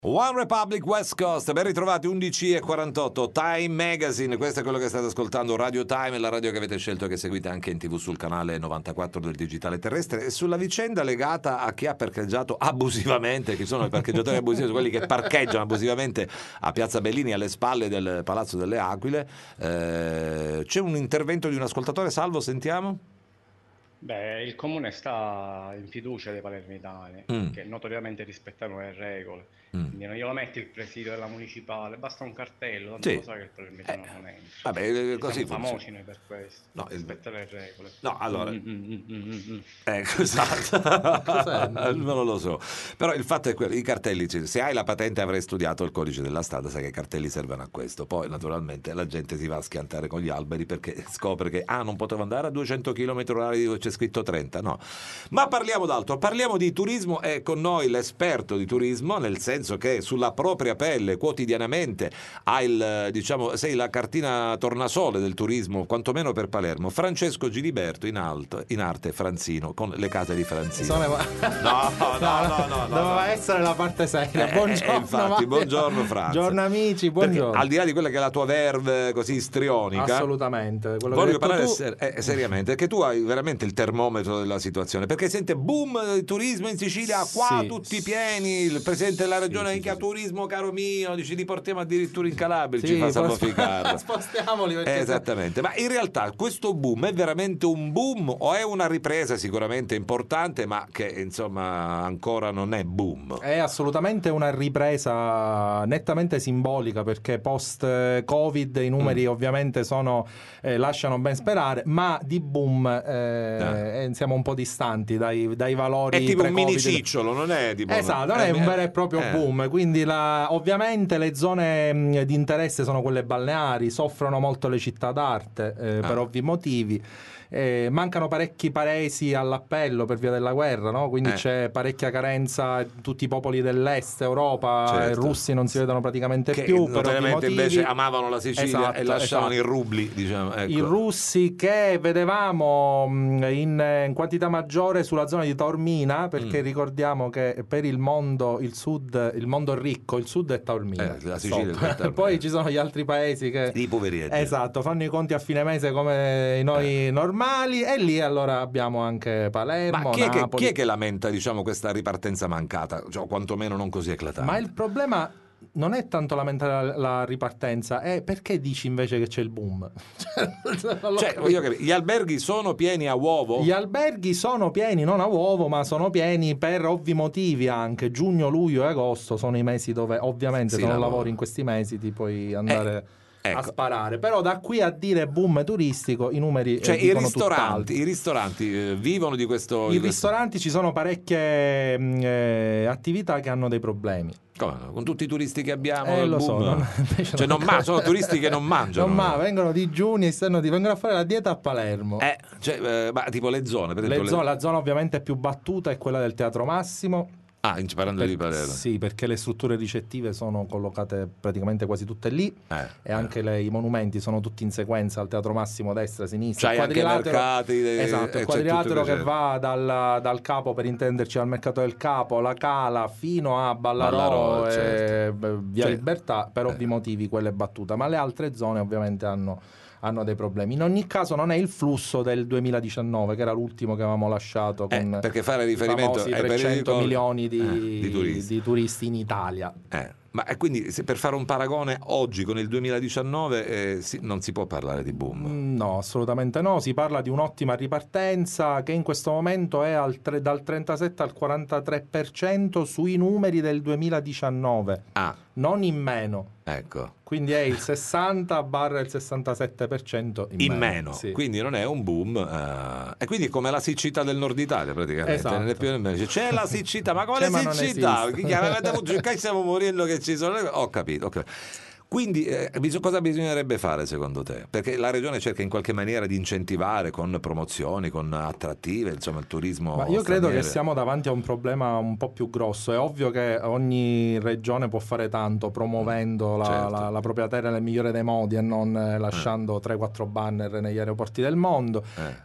One Republic West Coast, ben ritrovati 11:48, Time Magazine, questo è quello che state ascoltando, Radio Time, la radio che avete scelto e che seguite anche in TV sul canale 94 del digitale terrestre. E sulla vicenda legata a chi ha parcheggiato abusivamente, chi sono i parcheggiatori abusivi, quelli che parcheggiano abusivamente a Piazza Bellini alle spalle del Palazzo delle Aquile, c'è un intervento di un ascoltatore, Salvo, sentiamo? Beh, il comune sta in fiducia dei palermitani, che notoriamente rispettano le regole. Quindi non glielo metti il presidio della municipale, basta un cartello, tanto Sì. lo sa che il palermitano non entra. Vabbè, così Siamo famosi noi per questo, No, rispettare le regole. No, allora, esatto. Non lo so, però il fatto è quello, i cartelli, se hai la patente avrai studiato il codice della strada, sai che i cartelli servono a questo. Poi naturalmente la gente si va a schiantare con gli alberi perché scopre che non potevo andare a 200 km/h dove c'è scritto 30, no. Ma parliamo d'altro, parliamo di turismo e con noi l'esperto di turismo, nel senso che sulla propria pelle quotidianamente ha sei la cartina tornasole del turismo, quantomeno per Palermo, Francesco Giliberto, in arte Franzino, con le case di Franzino. No, doveva essere la parte seria. Buongiorno, infatti, buongiorno Franz. Buongiorno amici, buongiorno. Perché, al di là di quella che è la tua verve così istrionica, assolutamente, voglio parlare seriamente, perché tu hai veramente il termometro della situazione, perché sente boom del turismo in Sicilia, qua sì, tutti pieni, il presidente della regione dice turismo caro mio, dici li portiamo addirittura in Calabria, ci fa salvificare. Spostiamoli perché esattamente, ma in realtà questo boom è veramente un boom o è una ripresa sicuramente importante ma che insomma ancora non è boom? È assolutamente una ripresa nettamente simbolica, perché post Covid i numeri ovviamente lasciano ben sperare, ma di boom siamo un po' distanti dai valori. È tipo un pre-Covid. mini cicciolo, non è tipo esatto, non è un vero e proprio boom, quindi ovviamente le zone di interesse sono quelle balneari, soffrono molto le città d'arte per ovvi motivi. Mancano parecchi paesi all'appello per via della guerra, no? Quindi c'è parecchia carenza, tutti i popoli dell'est Europa, certo. I russi non si vedono praticamente che più, per ovvi motivi invece amavano la Sicilia e lasciavano i rubli, diciamo, ecco. I russi che vedevamo in quantità maggiore sulla zona di Taormina, perché ricordiamo che per il mondo il mondo ricco, il sud è Taormina, la Sicilia è Taormina. Poi ci sono gli altri paesi che i poveretti, esatto, fanno i conti a fine mese come noi normali, e lì allora abbiamo anche Palermo, ma chi Napoli. Chi è che lamenta, diciamo, questa ripartenza mancata, cioè, quantomeno non così eclatante? Ma il problema non è tanto lamentare la ripartenza, è perché dici invece che c'è il boom. Voglio capire, gli alberghi sono pieni a uovo? Gli alberghi sono pieni non a uovo, ma sono pieni per ovvi motivi anche. Giugno, luglio e agosto sono i mesi dove ovviamente se non lavori in questi mesi ti puoi andare a sparare. Però da qui a dire boom turistico i numeri i ristoranti vivono di questo. I ristoranti ci sono parecchie attività che hanno dei problemi. Come no? Con tutti i turisti che abbiamo, lo so, sono turisti che non mangiano. Vengono digiuni e vengono a fare la dieta a Palermo. Ma tipo le zone, per esempio, la zona ovviamente più battuta è quella del Teatro Massimo. Parlando di Palermo. Sì, perché le strutture ricettive sono collocate praticamente quasi tutte lì, e anche i monumenti sono tutti in sequenza al Teatro Massimo, destra, sinistra. C'hai anche mercati. Esatto, il quadrilatero che va dal Capo, per intenderci, al Mercato del Capo, la Cala, fino a Ballarò e Via Libertà, per ovvi motivi quella è battuta, ma le altre zone ovviamente hanno dei problemi. In ogni caso non è il flusso del 2019, che era l'ultimo che avevamo lasciato, con perché fare riferimento ai 300 milioni di turisti in Italia. Ma quindi per fare un paragone oggi con il 2019 non si può parlare di boom? No, assolutamente no, si parla di un'ottima ripartenza che in questo momento è dal 37 al 43% sui numeri del 2019, non in meno. Ecco. Quindi è il 60/67% in meno. Sì. Quindi non è un boom, e quindi come la siccità del nord Italia praticamente. Esatto. C'è la siccità, ma quale siccità? Stiamo morendo che ci sono. Ho capito. Quindi cosa bisognerebbe fare secondo te? Perché la regione cerca in qualche maniera di incentivare con promozioni, con attrattive, insomma, il turismo. Ma io credo che siamo davanti a un problema un po' più grosso. È ovvio che ogni regione può fare tanto promuovendo la propria terra nel migliore dei modi e non lasciando 3-4 banner negli aeroporti del mondo.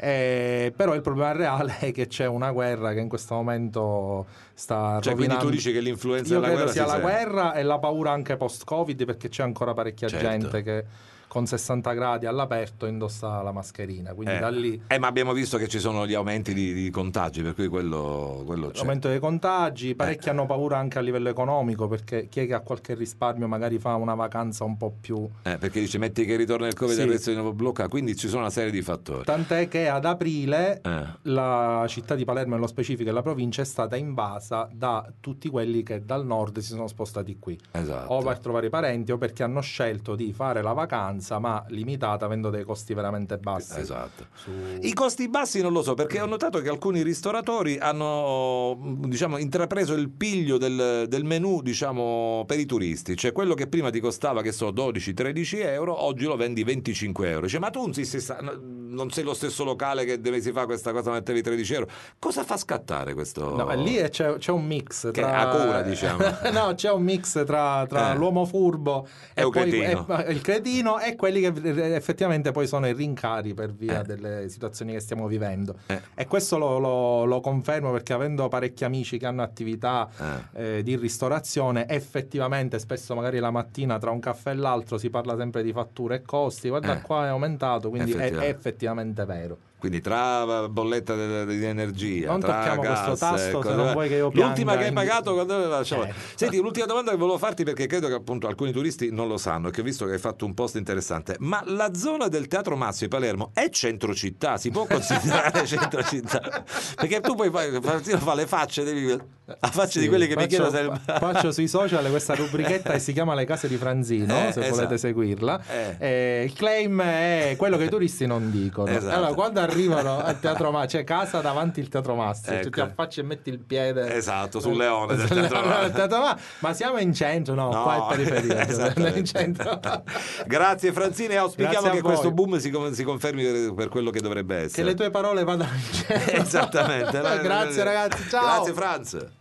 Però il problema reale è che c'è una guerra che in questo momento sta rovinando. Quindi tu dici che l'influenza della guerra sia la guerra e la paura anche post-Covid, perché c'è ancora parecchia gente che con 60 gradi all'aperto indossa la mascherina, quindi da lì... ma abbiamo visto che ci sono gli aumenti di contagi, per cui quello c'è. L'aumento dei contagi, parecchi hanno paura anche a livello economico, perché chi è che ha qualche risparmio magari fa una vacanza un po' più... perché dice metti che ritorna il Covid e il resto di nuovo blocca, quindi ci sono una serie di fattori. Tant'è che ad aprile la città di Palermo, nello specifico, e la provincia, è stata invasa da tutti quelli che dal nord si sono spostati qui. Esatto. O per trovare i parenti o perché hanno scelto di fare la vacanza ma limitata, avendo dei costi veramente bassi. Esatto. I costi bassi non lo so, perché ho notato che alcuni ristoratori hanno, diciamo, intrapreso il piglio del menù, diciamo, per i turisti, cioè quello che prima ti costava, che so, 12-13 euro, oggi lo vendi 25 euro. Cioè, ma tu non sei lo stesso locale che deve si fa questa cosa, mettevi 13 euro. Cosa fa scattare questo? No, lì c'è un mix che a cura, diciamo. No, c'è un mix tra l'uomo furbo e il cretino e quelli che effettivamente poi sono i rincari per via delle situazioni che stiamo vivendo. E questo lo confermo, perché avendo parecchi amici che hanno attività di ristorazione, effettivamente spesso magari la mattina tra un caffè e l'altro si parla sempre di fatture e costi, guarda qua è aumentato, quindi è effettivamente vero. Quindi tra bolletta di energia, non tra tocchiamo gas, questo tasto, se non vuoi che io pianga. L'ultima che hai pagato quando Senti, l'ultima domanda che volevo farti, perché credo che appunto alcuni turisti non lo sanno, e che ho visto che hai fatto un post interessante, ma la zona del Teatro Mazzi di Palermo è centro città? Si può considerare centro città? Perché tu poi fa le facce, la faccia di quelli che mi chiedono se... Faccio sui social questa rubrichetta che si chiama Le Case di Franzino, se volete seguirla. Il claim è quello che i turisti non dicono. Allora, quando arrivano al Teatro Mazzi, c'è casa davanti il Teatro Mazzi, tu ti affacci e metti il piede sul leone del Teatro Mazzi. Ma siamo in centro, no, qua è periferia, in centro. Grazie Franzini, e auspichiamo che questo boom si confermi per quello che dovrebbe essere, che le tue parole vadano in centro. Esattamente. Grazie ragazzi, ciao. Grazie Franz.